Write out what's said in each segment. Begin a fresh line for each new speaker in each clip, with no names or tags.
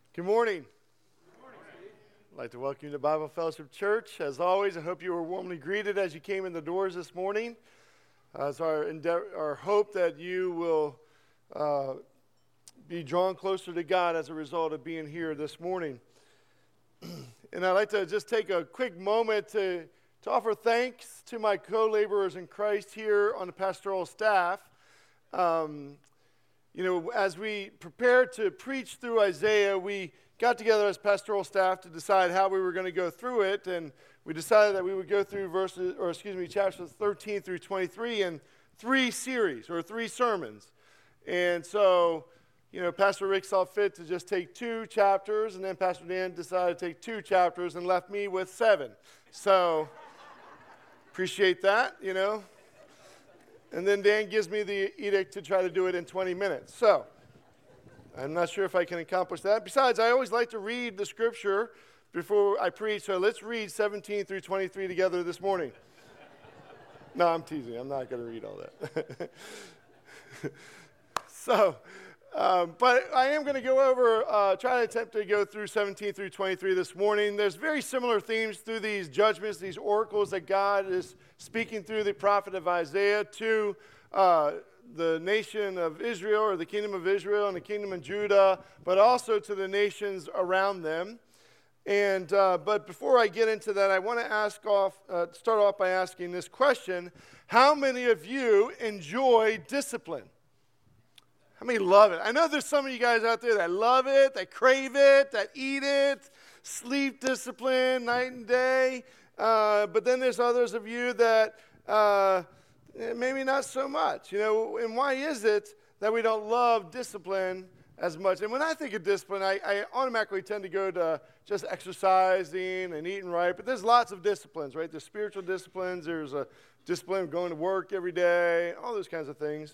Good morning. I'd like to welcome you to Bible Fellowship Church. As always, I hope you were warmly greeted as you came in the doors this morning. It's our hope that you will be drawn closer to God as a result of being here this morning. And I'd like to just take a quick moment to offer thanks to my co-laborers in Christ here on the pastoral staff. As we prepared to preach through Isaiah, we got together as pastoral staff to decide how we were going to go through it, and we decided that we would go through chapters 13 through 23 in three sermons. And so, Pastor Rick saw fit to just take 2 chapters, and then Pastor Dan decided to take 2 chapters and left me with 7. So, appreciate that, And then Dan gives me the edict to try to do it in 20 minutes. So, I'm not sure if I can accomplish that. Besides, I always like to read the scripture before I preach, so let's read 17 through 23 together this morning. No, I'm teasing. I'm not going to read all that. But I am going to go over, try to attempt to go through 17 through 23 this morning. There's very similar themes through these judgments, these oracles that God is speaking through the prophet of Isaiah to the nation of Israel, or the kingdom of Israel and the kingdom of Judah, but also to the nations around them. And but before I get into that, I want to start off by asking this question: how many of you enjoy discipline? How many love it? I know there's some of you guys out there that love it, that crave it, that eat it, sleep discipline night and day. But then there's others of you that maybe not so much. And why is it that we don't love discipline as much? And when I think of discipline, I automatically tend to go to just exercising and eating right. But there's lots of disciplines, right? There's spiritual disciplines. There's a discipline of going to work every day, all those kinds of things.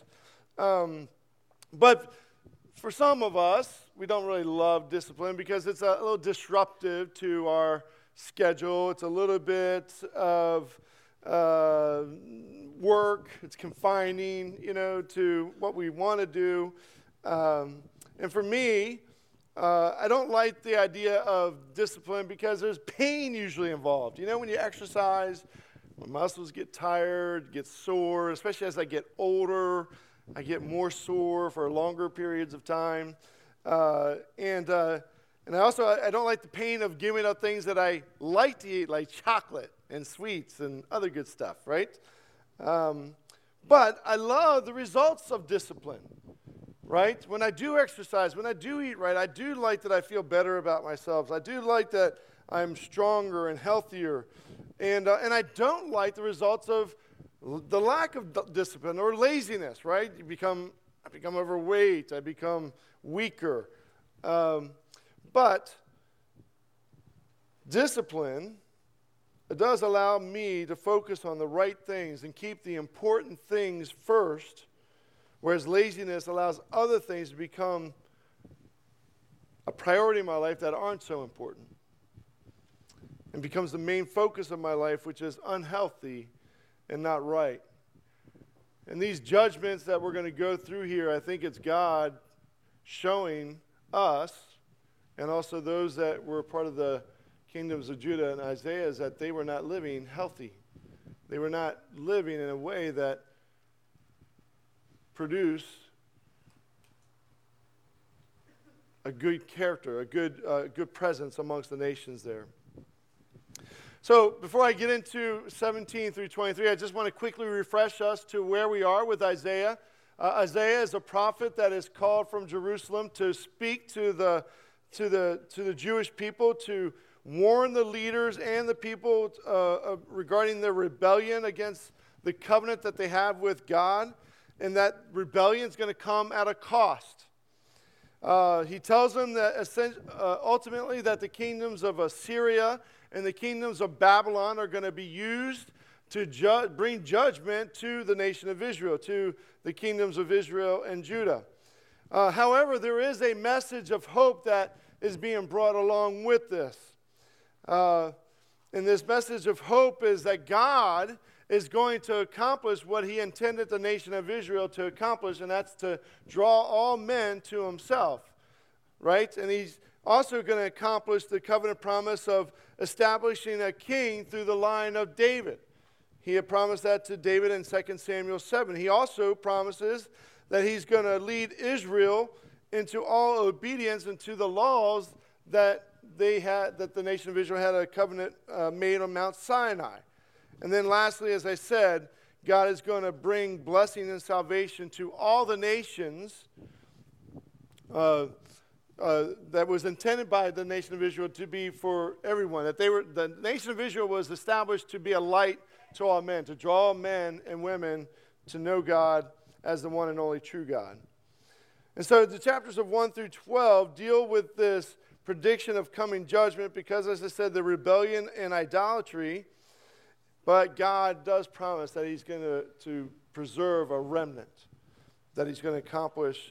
But for some of us, we don't really love discipline because it's a little disruptive to our schedule. It's a little bit of work. It's confining, to what we want to do. And for me, I don't like the idea of discipline because there's pain usually involved. When you exercise, my muscles get tired, get sore, especially as I get older. I get more sore for longer periods of time. And I don't like the pain of giving up things that I like to eat, like chocolate and sweets and other good stuff, right? But I love the results of discipline, right? When I do exercise, when I do eat right, I do like that I feel better about myself. I do like that I'm stronger and healthier. And I don't like the results of the lack of discipline or laziness, right? I become overweight. I become weaker. But discipline, it does allow me to focus on the right things and keep the important things first, whereas laziness allows other things to become a priority in my life that aren't so important and becomes the main focus of my life, which is unhealthy and not right. And these judgments that we're going to go through here, I think it's God showing us, and also those that were part of the kingdoms of Judah and Isaiah, is that they were not living healthy. They were not living in a way that produced a good character, a good presence amongst the nations there. So before I get into 17 through 23, I just want to quickly refresh us to where we are with Isaiah. Isaiah is a prophet that is called from Jerusalem to speak to the Jewish people, to warn the leaders and the people regarding their rebellion against the covenant that they have with God, and that rebellion is going to come at a cost. He tells them that ultimately that the kingdoms of Assyria and the kingdoms of Babylon are going to be used to bring judgment to the nation of Israel, to the kingdoms of Israel and Judah. However, there is a message of hope that is being brought along with this. And this message of hope is that God is going to accomplish what he intended the nation of Israel to accomplish, and that's to draw all men to himself, right? And also going to accomplish the covenant promise of establishing a king through the line of David. He had promised that to David in 2 Samuel 7. He also promises that he's going to lead Israel into all obedience and to the laws that the nation of Israel had a covenant made on Mount Sinai. And then lastly, as I said, God is going to bring blessing and salvation to all the nations that was intended by the nation of Israel to be for everyone. The nation of Israel was established to be a light to all men, to draw men and women to know God as the one and only true God. And so the chapters of 1 through 12 deal with this prediction of coming judgment because, as I said, the rebellion and idolatry. But God does promise that he's going to preserve a remnant, that he's going to accomplish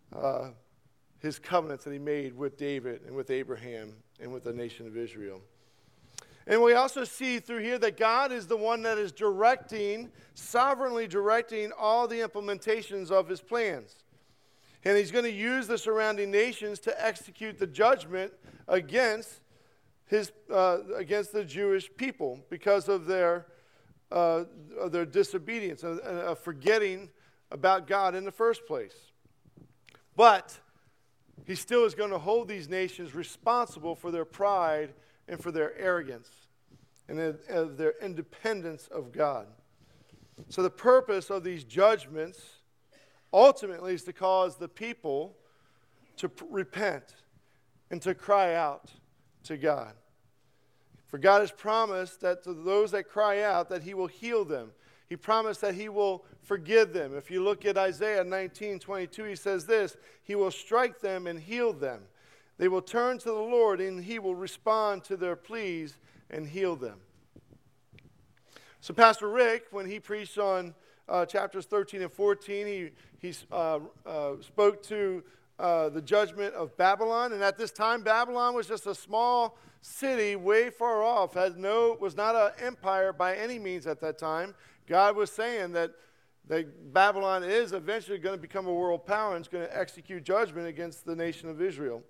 his covenants that he made with David and with Abraham and with the nation of Israel. And we also see through here that God is the one that is sovereignly directing all the implementations of his plans. And he's going to use the surrounding nations to execute the judgment against the Jewish people because of their disobedience and of forgetting about God in the first place. But he still is going to hold these nations responsible for their pride and for their arrogance and their independence of God. So the purpose of these judgments ultimately is to cause the people to repent and to cry out to God. For God has promised that to those that cry out that he will heal them. He promised that he will forgive them. If you look at Isaiah 19:22, he says this, he will strike them and heal them. They will turn to the Lord and he will respond to their pleas and heal them. So Pastor Rick, when he preached on chapters 13 and 14, he spoke to the judgment of Babylon. And at this time, Babylon was just a small city way far off, was not an empire by any means at that time. God was saying that Babylon is eventually going to become a world power and is going to execute judgment against the nation of Israel.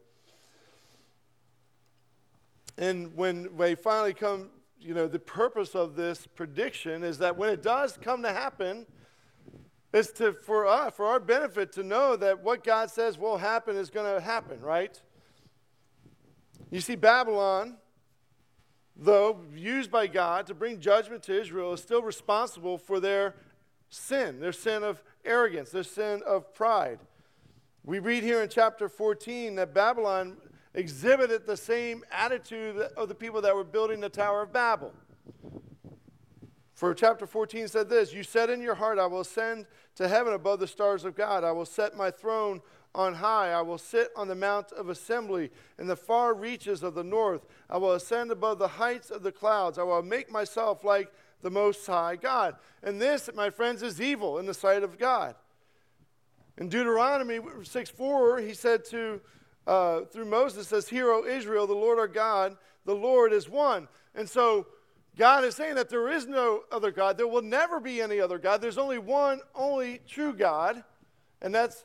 And when they finally come, the purpose of this prediction is that when it does come to happen, it's for our benefit to know that what God says will happen is going to happen, right? You see, Babylon, though used by God to bring judgment to Israel, is still responsible for their sin of arrogance, their sin of pride. We read here in chapter 14 that Babylon exhibited the same attitude of the people that were building the Tower of Babel. For chapter 14 said this, you said in your heart, I will ascend to heaven above the stars of God. I will set my throne on high. I will sit on the mount of assembly in the far reaches of the north. I will ascend above the heights of the clouds. I will make myself like the Most High God. And this, my friends, is evil in the sight of God. In Deuteronomy 6:4, he said through Moses, says, hear, O Israel, the Lord our God, the Lord is one. And so God is saying that there is no other God. There will never be any other God. There's only one, only true God, and that's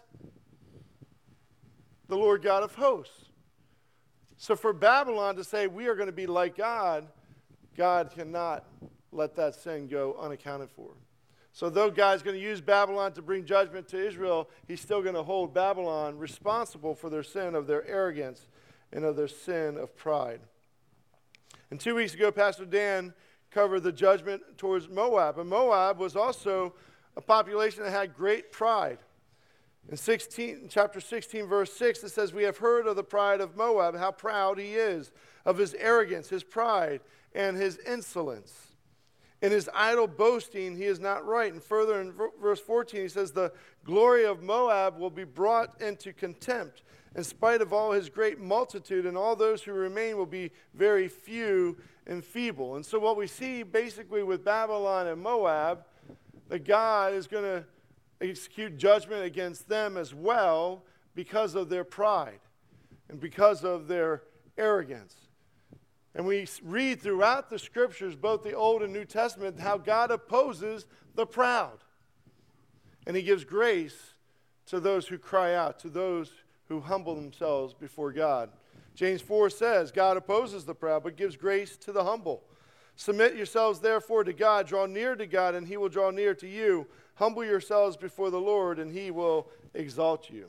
the Lord God of hosts. So for Babylon to say we are going to be like God, God cannot let that sin go unaccounted for. So though God's going to use Babylon to bring judgment to Israel, he's still going to hold Babylon responsible for their sin of their arrogance and of their sin of pride. And 2 weeks ago, Pastor Dan covered the judgment towards Moab. And Moab was also a population that had great pride. In chapter 16, verse 6, it says, we have heard of the pride of Moab, how proud he is, of his arrogance, his pride, and his insolence. In his idle boasting, he is not right. And further in verse 14, he says, the glory of Moab will be brought into contempt, in spite of all his great multitude, and all those who remain will be very few and feeble. And so what we see basically with Babylon and Moab, that God is going to execute judgment against them as well because of their pride and because of their arrogance. And we read throughout the scriptures, both the Old and New Testament, how God opposes the proud. And he gives grace to those who cry out, to those who humble themselves before God. James 4 says, God opposes the proud, but gives grace to the humble. Submit yourselves therefore to God, draw near to God, and he will draw near to you. Humble yourselves before the Lord, and he will exalt you.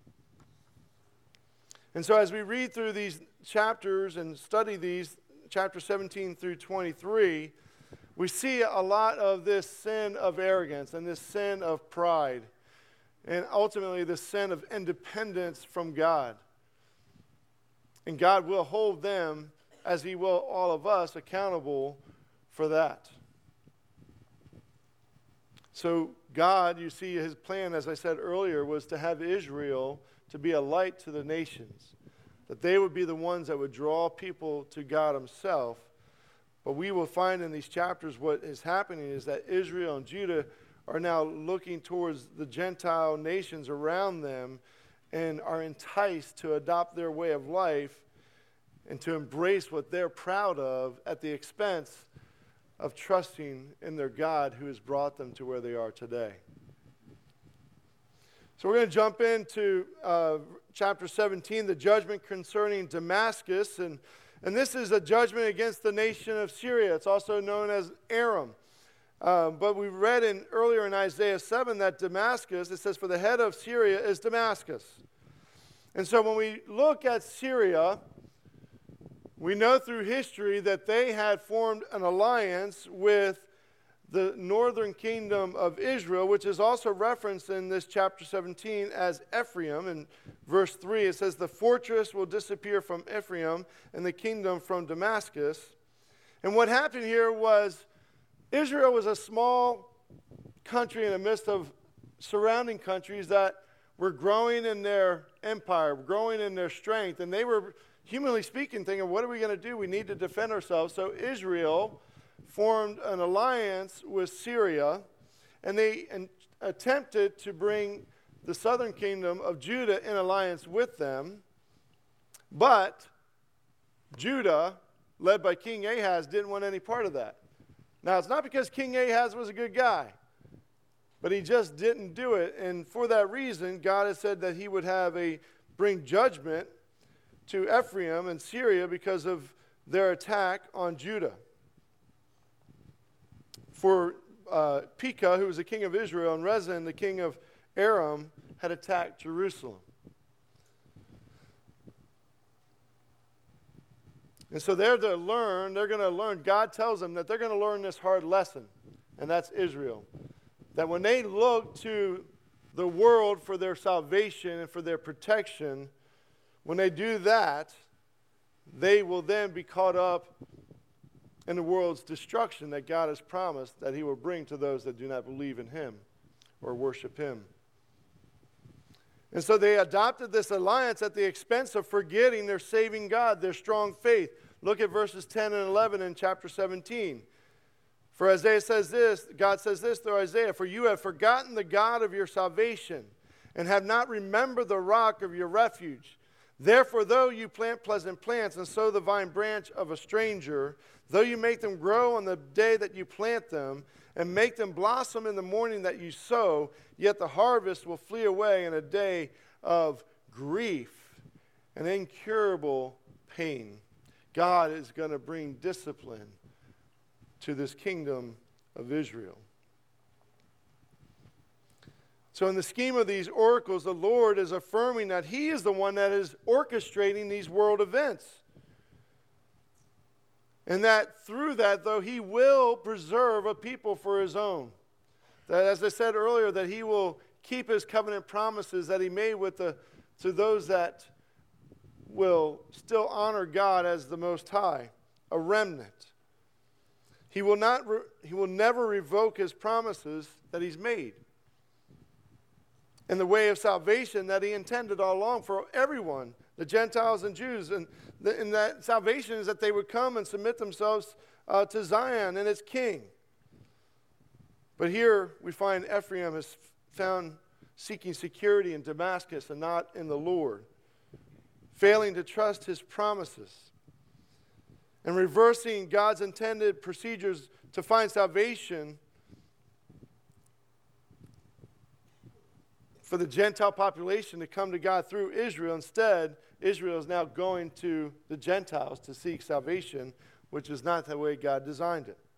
And so as we read through these chapters and study these, chapter 17 through 23, we see a lot of this sin of arrogance and this sin of pride, and ultimately the sin of independence from God. And God will hold them, as he will all of us, accountable for that. So God, you see, his plan, as I said earlier, was to have Israel to be a light to the nations, that they would be the ones that would draw people to God himself. But we will find in these chapters what is happening is that Israel and Judah are now looking towards the Gentile nations around them and are enticed to adopt their way of life and to embrace what they're proud of at the expense of trusting in their God who has brought them to where they are today. So we're going to jump into chapter 17, the judgment concerning Damascus. And this is a judgment against the nation of Syria. It's also known as Aram. But we read earlier in Isaiah 7 that Damascus, it says, for the head of Syria is Damascus. And so when we look at Syria, we know through history that they had formed an alliance with the northern kingdom of Israel, which is also referenced in this chapter 17 as Ephraim. In verse 3, it says, the fortress will disappear from Ephraim and the kingdom from Damascus. And what happened here was Israel was a small country in the midst of surrounding countries that were growing in their empire, growing in their strength, and they were, humanly speaking, thinking, what are we going to do? We need to defend ourselves. So Israel formed an alliance with Syria, and they attempted to bring the southern kingdom of Judah in alliance with them. But Judah, led by King Ahaz, didn't want any part of that. Now, it's not because King Ahaz was a good guy, but he just didn't do it. And for that reason, God has said that he would bring judgment to Ephraim and Syria because of their attack on Judah. For Pekah, who was the king of Israel, and Rezin, the king of Aram, had attacked Jerusalem. And so they're going to learn, God tells them that they're going to learn this hard lesson, and that's Israel. That when they look to the world for their salvation and for their protection, when they do that, they will then be caught up in the world's destruction that God has promised that he will bring to those that do not believe in him or worship him. And so they adopted this alliance at the expense of forgetting their saving God, their strong faith. Look at verses 10 and 11 in chapter 17. For Isaiah says this, God says this through Isaiah, for you have forgotten the God of your salvation and have not remembered the rock of your refuge. Therefore, though you plant pleasant plants and sow the vine branch of a stranger, though you make them grow on the day that you plant them, and make them blossom in the morning that you sow, yet the harvest will flee away in a day of grief and incurable pain. God is going to bring discipline to this kingdom of Israel. So in the scheme of these oracles, the Lord is affirming that he is the one that is orchestrating these world events. And that through that, though, he will preserve a people for his own. That, as I said earlier, that he will keep his covenant promises that he made to those that will still honor God as the Most High, a remnant. He will never revoke his promises that he's made. In the way of salvation that he intended all along for everyone, the Gentiles and Jews. And that salvation is that they would come and submit themselves to Zion and its king. But here we find Ephraim is found seeking security in Damascus and not in the Lord, failing to trust his promises, and reversing God's intended procedures to find salvation for the Gentile population to come to God through Israel. Instead, Israel is now going to the Gentiles to seek salvation, which is not the way God designed it.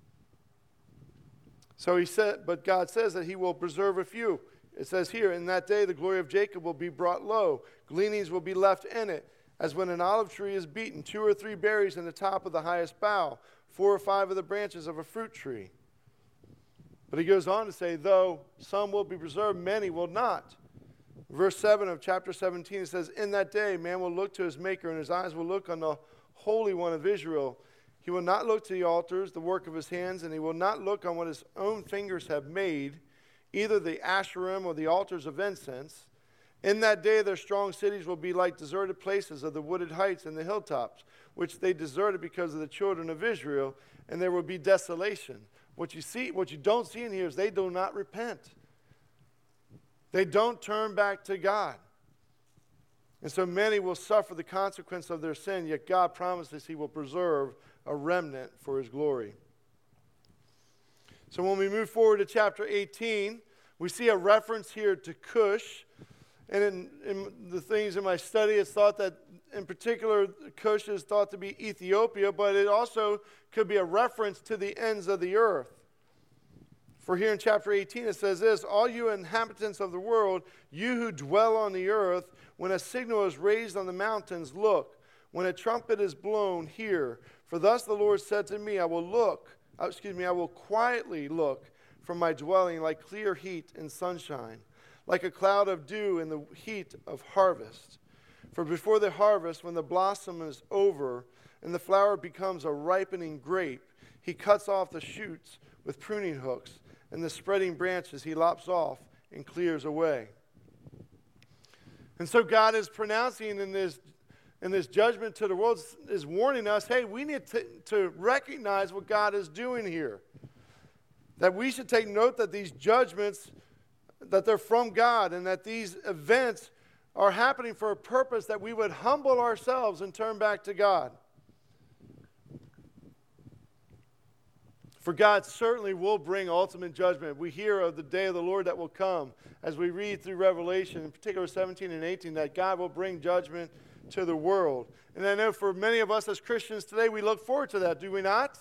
So he said, but God says that he will preserve a few. It says here, in that day the glory of Jacob will be brought low. Gleanings will be left in it, as when an olive tree is beaten, 2 or 3 berries in the top of the highest bough, 4 or 5 of the branches of a fruit tree. But he goes on to say, though some will be preserved, many will not. Verse 7 of chapter 17, it says, in that day man will look to his maker, and his eyes will look on the Holy One of Israel. He will not look to the altars, the work of his hands, and he will not look on what his own fingers have made, either the Asherim or the altars of incense. In that day their strong cities will be like deserted places of the wooded heights and the hilltops, which they deserted because of the children of Israel, and there will be desolation. What you don't see in here is they do not repent. They don't turn back to God. And so many will suffer the consequence of their sin, yet God promises he will preserve a remnant for his glory. So when we move forward to chapter 18, we see a reference here to Cush. And in the things in my study, it's thought that in particular Cush is thought to be Ethiopia, but it also could be a reference to the ends of the earth. For here in chapter 18 it says this, all you inhabitants of the world, you who dwell on the earth, when a signal is raised on the mountains, look. When a trumpet is blown, hear. For thus the Lord said to me, I will quietly look from my dwelling like clear heat in sunshine, like a cloud of dew in the heat of harvest. For before the harvest, when the blossom is over and the flower becomes a ripening grape, he cuts off the shoots with pruning hooks, and the spreading branches he lops off and clears away. And so God is pronouncing in this judgment to the world, is warning us, hey, we need to recognize what God is doing here. That we should take note that these judgments, that they're from God, and that these events are happening for a purpose, that we would humble ourselves and turn back to God. For God certainly will bring ultimate judgment. We hear of the day of the Lord that will come as we read through Revelation, in particular 17 and 18, that God will bring judgment to the world. And I know for many of us as Christians today, we look forward to that, do we not?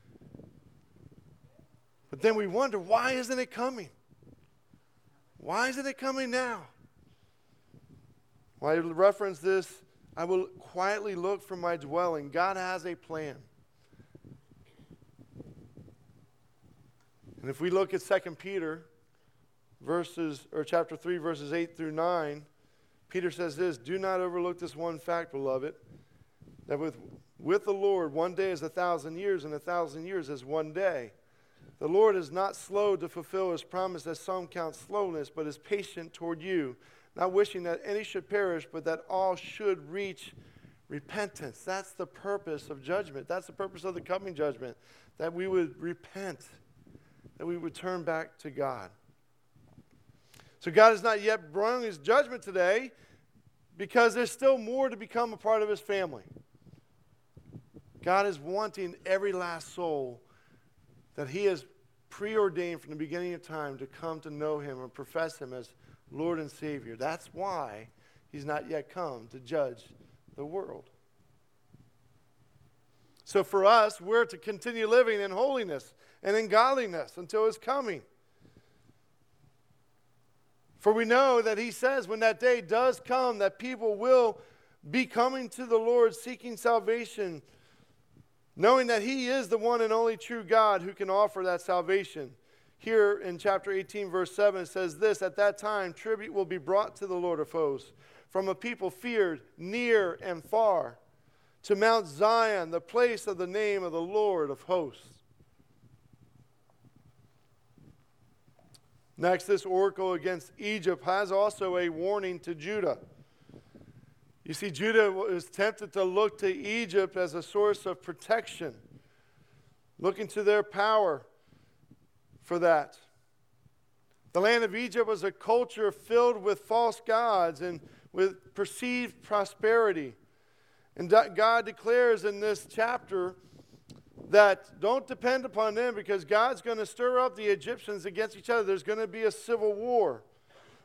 But then we wonder, why isn't it coming? Why isn't it coming now? Well, I reference this, I will quietly look from my dwelling. God has a plan. And if we look at 2 Peter chapter 3, verses 8 through 9, Peter says this, do not overlook this one fact, beloved, that with the Lord 1 day is 1,000 years, and 1,000 years is 1 day. The Lord is not slow to fulfill his promise, as some count slowness, but is patient toward you, not wishing that any should perish, but that all should reach repentance. That's the purpose of judgment. That's the purpose of the coming judgment, that we would repent, that we would turn back to God. So God has not yet brought his judgment today, because there's still more to become a part of his family. God is wanting every last soul that he has preordained from the beginning of time to come to know him and profess him as Lord and Savior. That's why he's not yet come to judge the world. So for us, we're to continue living in holiness and in godliness until his coming. For we know that he says when that day does come, that people will be coming to the Lord seeking salvation, knowing that he is the one and only true God who can offer that salvation. Here in chapter 18, verse 7, it says this, at that time tribute will be brought to the Lord of hosts from a people feared near and far, to Mount Zion, the place of the name of the Lord of hosts. Next, this oracle against Egypt has also a warning to Judah. You see, Judah was tempted to look to Egypt as a source of protection, looking to their power for that. The land of Egypt was a culture filled with false gods and with perceived prosperity. And God declares in this chapter that don't depend upon them, because God's going to stir up the Egyptians against each other. There's going to be a civil war.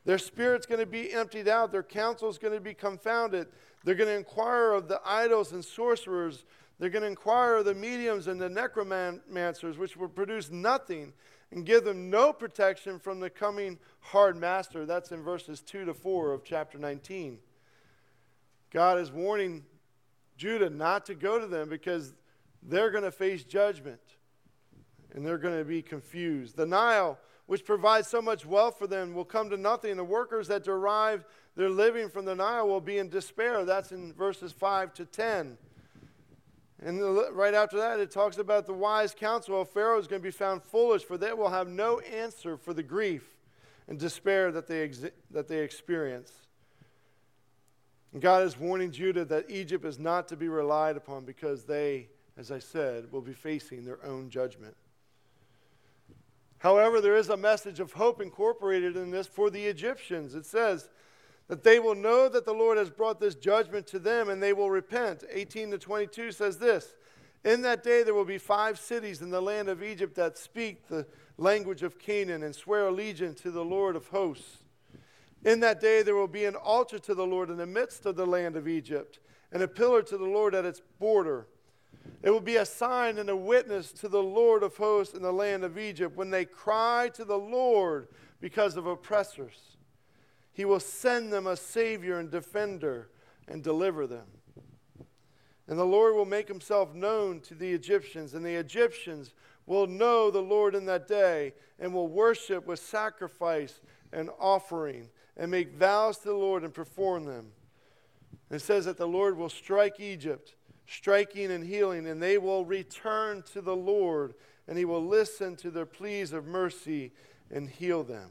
Their spirit's going to be emptied out. Their counsel's going to be confounded. They're going to inquire of the idols and sorcerers. They're going to inquire of the mediums and the necromancers, which will produce nothing and give them no protection from the coming hard master. That's in verses 2 to 4 of chapter 19. God is warning Judah not to go to them because they're going to face judgment and they're going to be confused. The Nile, which provides so much wealth for them, will come to nothing. The workers that derive their living from the Nile will be in despair. That's in verses 5 to 10. And right after that, it talks about the wise counsel of Pharaoh is going to be found foolish, for they will have no answer for the grief and despair that they experience. And God is warning Judah that Egypt is not to be relied upon because they, as I said, will be facing their own judgment. However, there is a message of hope incorporated in this for the Egyptians. It says that they will know that the Lord has brought this judgment to them and they will repent. 18 to 22 says this, in that day there will be 5 cities in the land of Egypt that speak the language of Canaan and swear allegiance to the Lord of hosts. In that day there will be an altar to the Lord in the midst of the land of Egypt, and a pillar to the Lord at its border. It will be a sign and a witness to the Lord of hosts in the land of Egypt when they cry to the Lord because of oppressors. He will send them a Savior and defender and deliver them. And the Lord will make himself known to the Egyptians, and the Egyptians will know the Lord in that day and will worship with sacrifice and offering and make vows to the Lord and perform them. And it says that the Lord will strike Egypt, striking and healing, and they will return to the Lord, and he will listen to their pleas of mercy and heal them.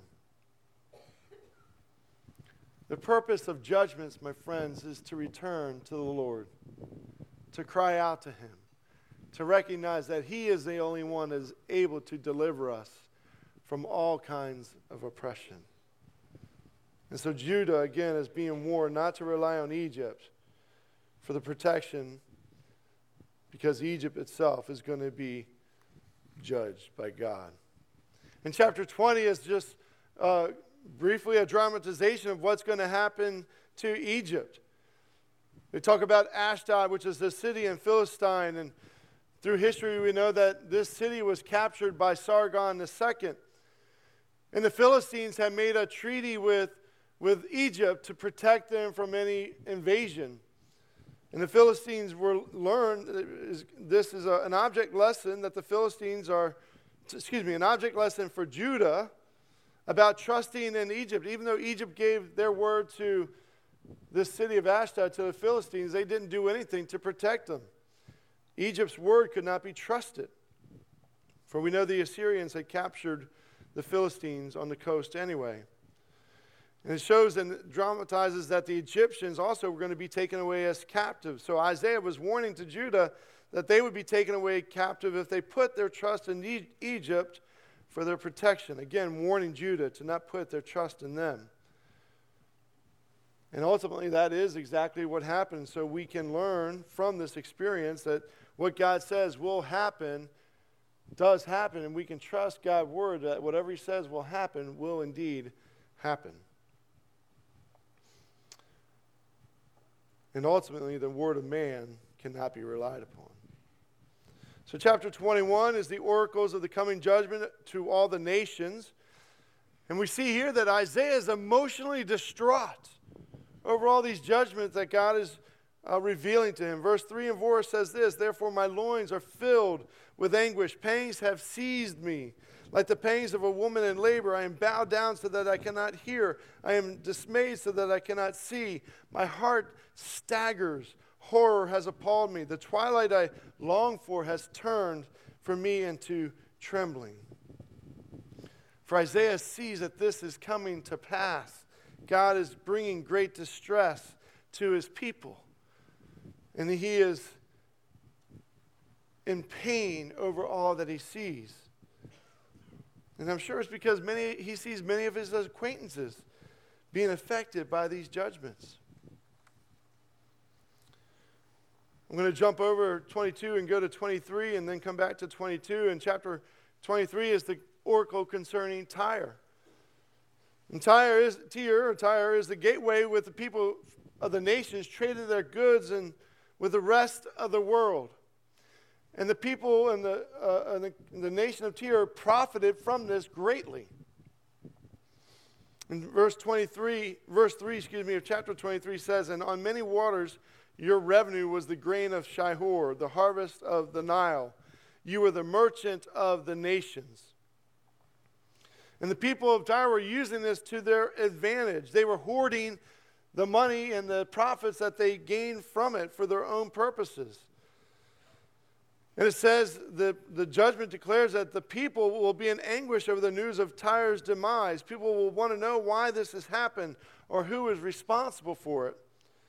The purpose of judgments, my friends, is to return to the Lord, to cry out to him, to recognize that he is the only one that is able to deliver us from all kinds of oppression. And so Judah, again, is being warned not to rely on Egypt for the protection because Egypt itself is going to be judged by God. And chapter 20 is just briefly a dramatization of what's going to happen to Egypt. They talk about Ashdod, which is the city in Philistine, and through history we know that this city was captured by Sargon II. And the Philistines had made a treaty with Egypt to protect them from any invasion. And the Philistines this is an object lesson that the Philistines an object lesson for Judah about trusting in Egypt. Even though Egypt gave their word to this city of Ashdod to the Philistines, they didn't do anything to protect them. Egypt's word could not be trusted. For we know the Assyrians had captured the Philistines on the coast anyway. And it shows and dramatizes that the Egyptians also were going to be taken away as captives. So Isaiah was warning to Judah that they would be taken away captive if they put their trust in Egypt for their protection. Again, warning Judah to not put their trust in them. And ultimately, that is exactly what happened. So we can learn from this experience that what God says will happen does happen, and we can trust God's word that whatever he says will happen will indeed happen. And ultimately, the word of man cannot be relied upon. So chapter 21 is the oracles of the coming judgment to all the nations. And we see here that Isaiah is emotionally distraught over all these judgments that God is revealing to him. Verse 3 and 4 says this, therefore my loins are filled with anguish. Pangs have seized me. Like the pangs of a woman in labor, I am bowed down so that I cannot hear. I am dismayed so that I cannot see. My heart staggers. Horror has appalled me. The twilight I long for has turned for me into trembling. For Isaiah sees that this is coming to pass. God is bringing great distress to his people. And he is in pain over all that he sees. And I'm sure it's because he sees many of his acquaintances being affected by these judgments. I'm going to jump over 22 and go to 23 and then come back to 22. And chapter 23 is the oracle concerning Tyre. And Tyre is the gateway with the people of the nations traded their goods and with the rest of the world. And the people in the nation of Tyre profited from this greatly. In verse 3 of chapter 23 says, "And on many waters your revenue was the grain of Shihor, the harvest of the Nile. You were the merchant of the nations." And the people of Tyre were using this to their advantage. They were hoarding the money and the profits that they gained from it for their own purposes. And it says the judgment declares that the people will be in anguish over the news of Tyre's demise. People will want to know why this has happened or who is responsible for it.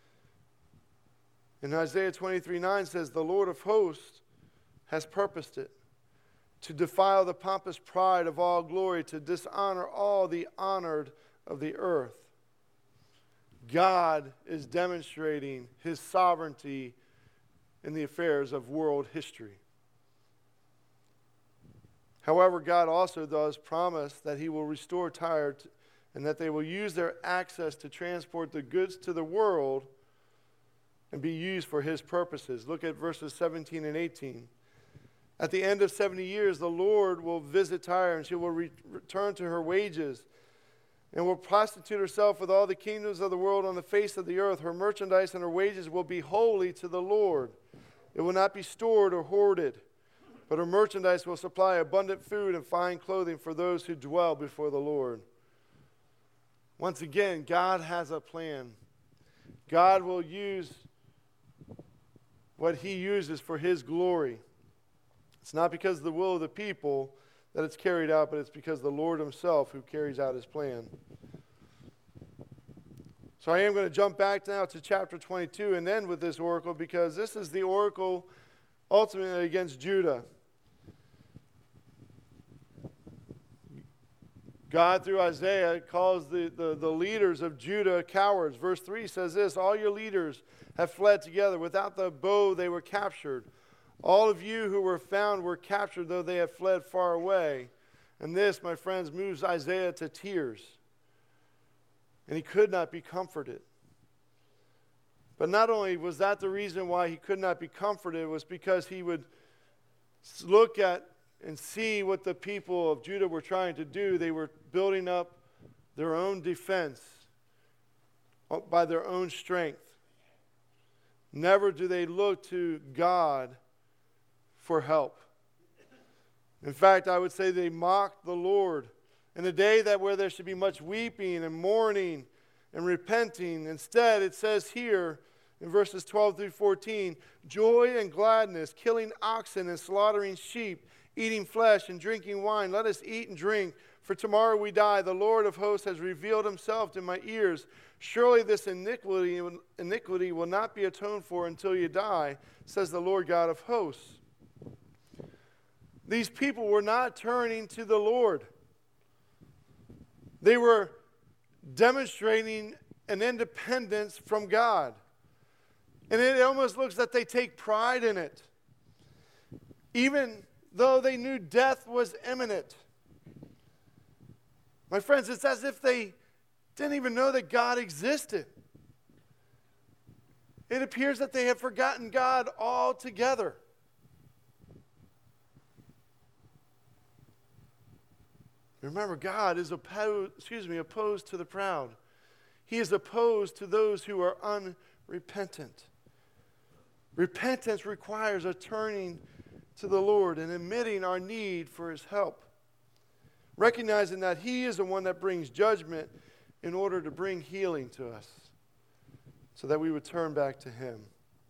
And Isaiah 23:9 says, "The Lord of hosts has purposed it, to defile the pompous pride of all glory, to dishonor all the honored of the earth." God is demonstrating his sovereignty in the affairs of world history. However, God also does promise that he will restore Tyre and that they will use their access to transport the goods to the world and be used for his purposes. Look at verses 17 and 18. "At the end of 70 years, the Lord will visit Tyre, and she will return to her wages and will prostitute herself with all the kingdoms of the world on the face of the earth. Her merchandise and her wages will be holy to the Lord. It will not be stored or hoarded, but her merchandise will supply abundant food and fine clothing for those who dwell before the Lord." Once again, God has a plan. God will use what he uses for his glory. It's not because of the will of the people that it's carried out, but it's because of the Lord himself who carries out his plan. So I am going to jump back now to chapter 22 and end with this oracle, because this is the oracle ultimately against Judah. God, through Isaiah, calls the leaders of Judah cowards. Verse 3 says this, "All your leaders have fled together. Without the bow they were captured. All of you who were found were captured, though they have fled far away." And this, my friends, moves Isaiah to tears. And he could not be comforted. But not only was that the reason why he could not be comforted, it was because he would look at and see what the people of Judah were trying to do. They were building up their own defense by their own strength. Never do they look to God for help. In fact, I would say they mocked the Lord. In a day where there should be much weeping and mourning and repenting, instead it says here in verses 12 through 14, "Joy and gladness, killing oxen and slaughtering sheep, eating flesh and drinking wine. Let us eat and drink, for tomorrow we die. The Lord of hosts has revealed himself to my ears. Surely this iniquity will not be atoned for until you die, says the Lord God of hosts." These people were not turning to the Lord. They were demonstrating an independence from God. And it almost looks that they take pride in it, even though they knew death was imminent. My friends, it's as if they didn't even know that God existed. It appears that they have forgotten God altogether. Remember, God is opposed to the proud. He is opposed to those who are unrepentant. Repentance requires a turning to the Lord and admitting our need for his help. Recognizing that he is the one that brings judgment in order to bring healing to us, so that we would turn back to him.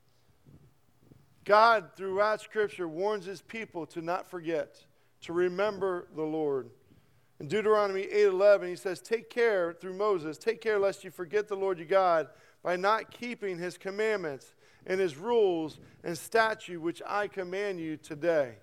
God, throughout Scripture, warns his people to not forget, to remember the Lord. In Deuteronomy 8:11, he says, "Take care," through Moses, "take care lest you forget the Lord your God by not keeping his commandments and his rules and statute which I command you today."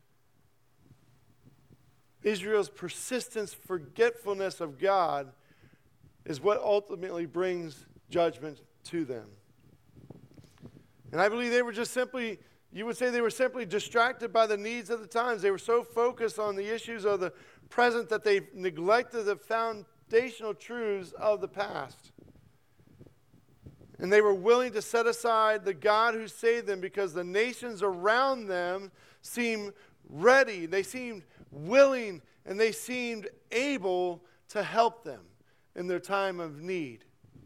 Israel's persistent forgetfulness of God is what ultimately brings judgment to them. And I believe they were just simply, you would say they were simply distracted by the needs of the times. They were so focused on the issues of the present that they neglected the foundational truths of the past. And they were willing to set aside the God who saved them because the nations around them seemed ready, they seemed willing, and they seemed able to help them in their time of need.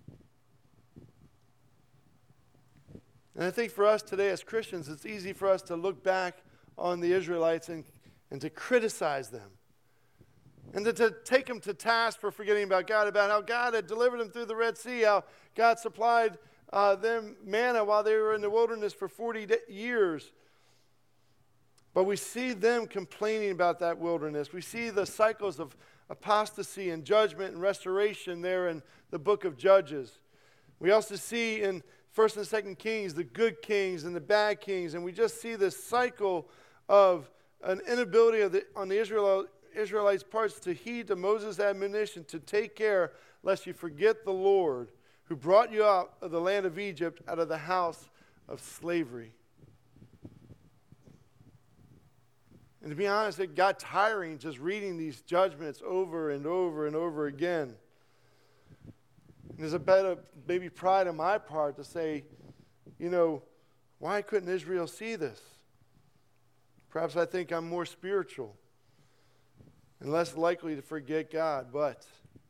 And I think for us today as Christians, it's easy for us to look back on the Israelites and to criticize them. And to take them to task for forgetting about God, about how God had delivered them through the Red Sea, how God supplied them manna while they were in the wilderness for 40 years. But we see them complaining about that wilderness. We see the cycles of apostasy and judgment and restoration there in the book of Judges. We also see in 1st and 2nd Kings the good kings and the bad kings, and we just see this cycle of an inability on the Israelites' parts to heed to Moses' admonition to take care lest you forget the Lord who brought you out of the land of Egypt, out of the house of slavery. And to be honest, it got tiring just reading these judgments over and over and over again. And there's a bit of maybe pride on my part to say, why couldn't Israel see this? Perhaps I think I'm more spiritual and less likely to forget God, but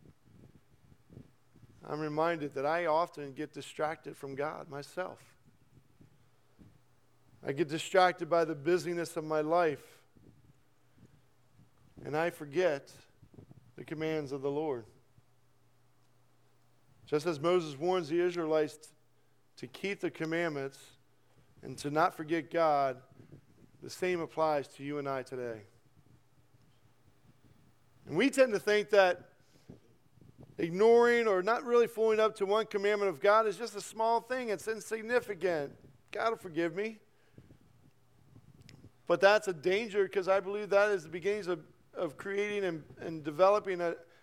I'm reminded that I often get distracted from God myself. I get distracted by the busyness of my life, and I forget the commands of the Lord. Just as Moses warns the Israelites to keep the commandments and to not forget God, the same applies to you and I today. And we tend to think that ignoring or not really following up to one commandment of God is just a small thing. It's insignificant. God will forgive me. But that's a danger because I believe that is the beginnings of creating and developing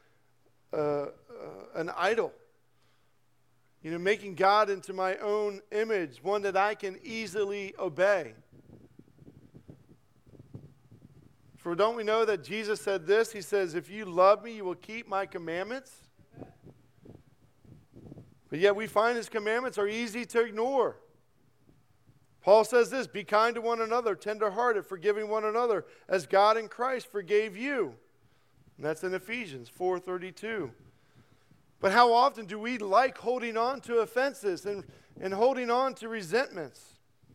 an idol. Making God into my own image, one that I can easily obey. For don't we know that Jesus said this? He says, if you love me, you will keep my commandments. But yet we find his commandments are easy to ignore. Paul says this, be kind to one another, tender-hearted, forgiving one another, as God in Christ forgave you. And that's in Ephesians 4:32. But how often do we like holding on to offenses and holding on to resentments?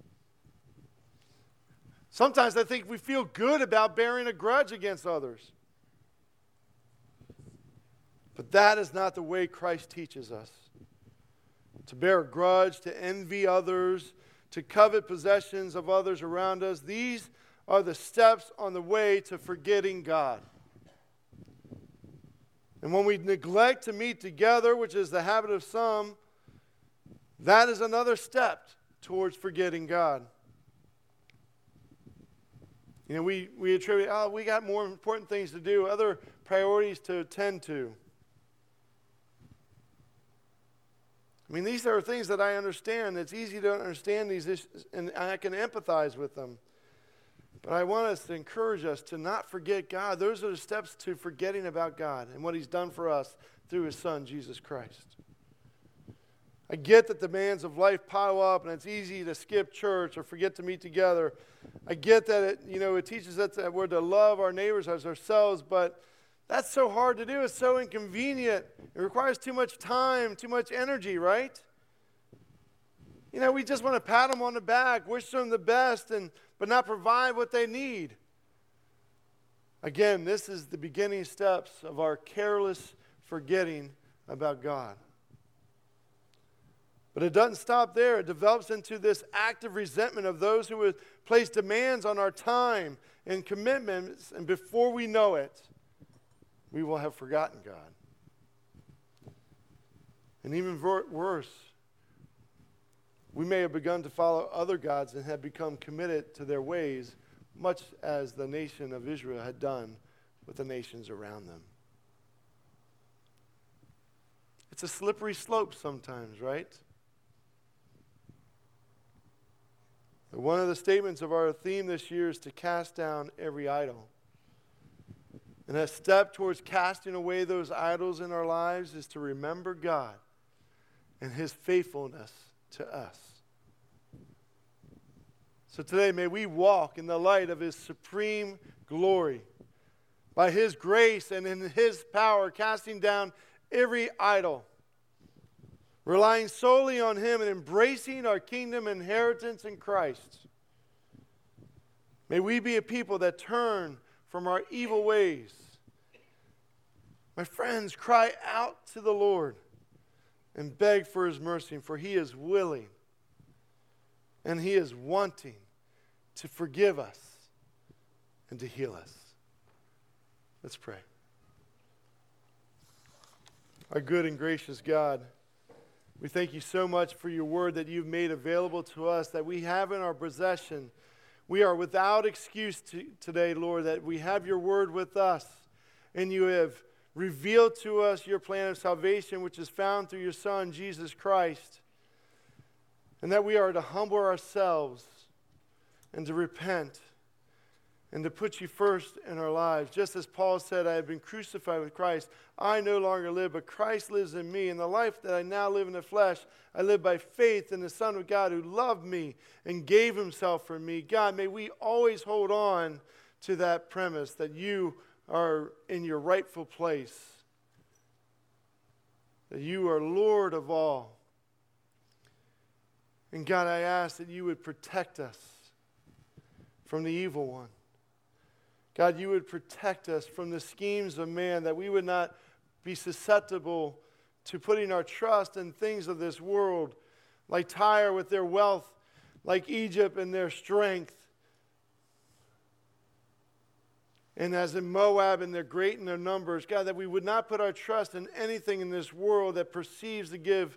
Sometimes I think we feel good about bearing a grudge against others. But that is not the way Christ teaches us. To bear a grudge, to envy others, to covet possessions of others around us, these are the steps on the way to forgetting God. And when we neglect to meet together, which is the habit of some, that is another step towards forgetting God. We attribute, we got more important things to do, other priorities to attend to. These are things that I understand. It's easy to understand these issues, and I can empathize with them. But I want us to encourage us to not forget God. Those are the steps to forgetting about God and what he's done for us through his Son, Jesus Christ. I get that the demands of life pile up and it's easy to skip church or forget to meet together. I get that it teaches us that we're to love our neighbors as ourselves, but that's so hard to do. It's so inconvenient. It requires too much time, too much energy, right? We just want to pat them on the back, wish them the best, but not provide what they need. Again, this is the beginning steps of our careless forgetting about God. But it doesn't stop there. It develops into this active resentment of those who would place demands on our time and commitments, and before we know it, we will have forgotten God. And even worse, we may have begun to follow other gods and have become committed to their ways, much as the nation of Israel had done with the nations around them. It's a slippery slope sometimes, right? But one of the statements of our theme this year is to cast down every idol. And a step towards casting away those idols in our lives is to remember God and his faithfulness to us. So today, may we walk in the light of his supreme glory, by his grace and in his power, casting down every idol, relying solely on him and embracing our kingdom inheritance in Christ. May we be a people that turn from our evil ways. My friends, cry out to the Lord and beg for his mercy, for he is willing and he is wanting to forgive us and to heal us. Let's pray. Our good and gracious God, we thank you so much for your word that you've made available to us, that we have in our possession. We are without excuse today, Lord, that we have your word with us, and you have revealed to us your plan of salvation, which is found through your Son, Jesus Christ, and that we are to humble ourselves and to repent and to put you first in our lives. Just as Paul said, I have been crucified with Christ. I no longer live, but Christ lives in me. And the life that I now live in the flesh, I live by faith in the Son of God who loved me and gave himself for me. God, may we always hold on to that premise that you are in your rightful place, that you are Lord of all. And God, I ask that you would protect us from the evil one. God, you would protect us from the schemes of man, that we would not be susceptible to putting our trust in things of this world, like Tyre with their wealth, like Egypt and their strength, and as in Moab and they're great in their numbers. God, that we would not put our trust in anything in this world that perceives to give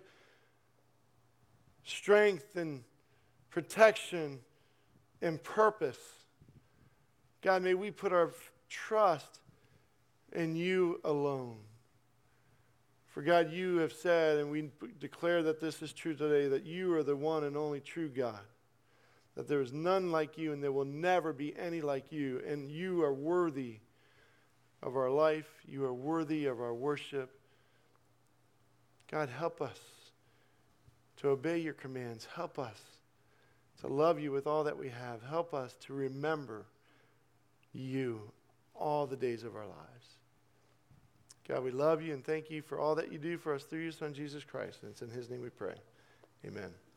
strength and protection and purpose. God, may we put our trust in you alone. For God, you have said, and we declare that this is true today, that you are the one and only true God, that there is none like you and there will never be any like you, and you are worthy of our life. You are worthy of our worship. God, help us to obey your commands. Help us to love you with all that we have. Help us to remember you all the days of our lives. God, we love you and thank you for all that you do for us through your Son, Jesus Christ. And it's in his name we pray. Amen.